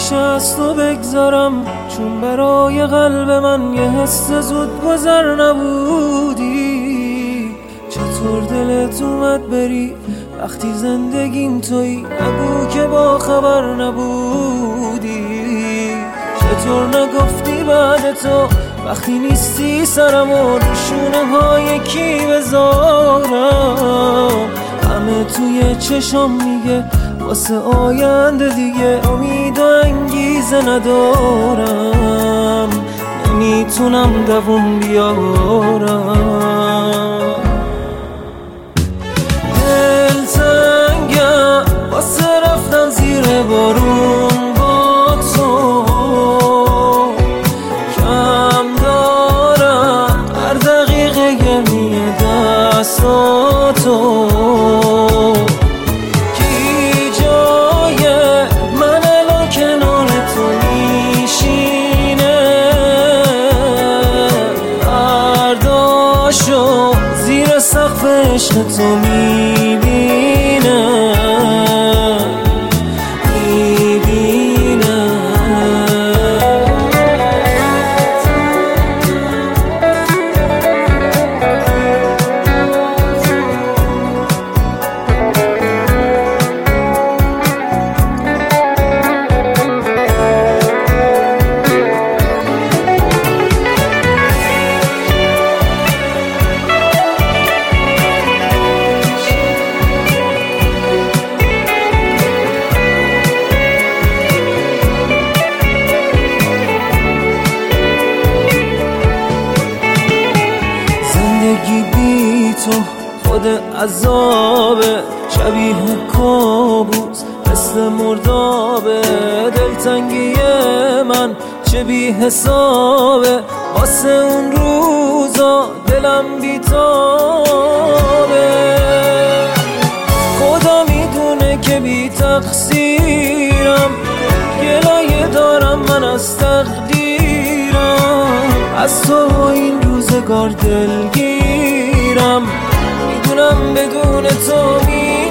میشه از تو بگذارم، چون برای قلب من یه حس زود گذر نبودی. چطور دلت اومد بری وقتی زندگیم تویی؟ نگو که با خبر نبودی. چطور نگفتی بعد تو وقتی نیستی سرمو روشونه های کی بذارم؟ همه توی چشم میگه واسه آینده دیگه امید و انگیزه ندارم، نمیتونم دووم بیارم. دلتنگم واسه رفتن زیر بارون با تو، کم دارم هر دقیقه گرمی دستاتو. زیر سقف عشق تو میبینم. زندگی بی تو خود عذابه، شبیه کابوس مثل مردابه. دلتنگی من چه بی حسابه، واسه اون روزا دلم بیتابه. خدا میدونه که بی تقصیرم، گلایه دارم من از تقدیرم. از تو این روزگار دلگیرم، میدونم بدون تو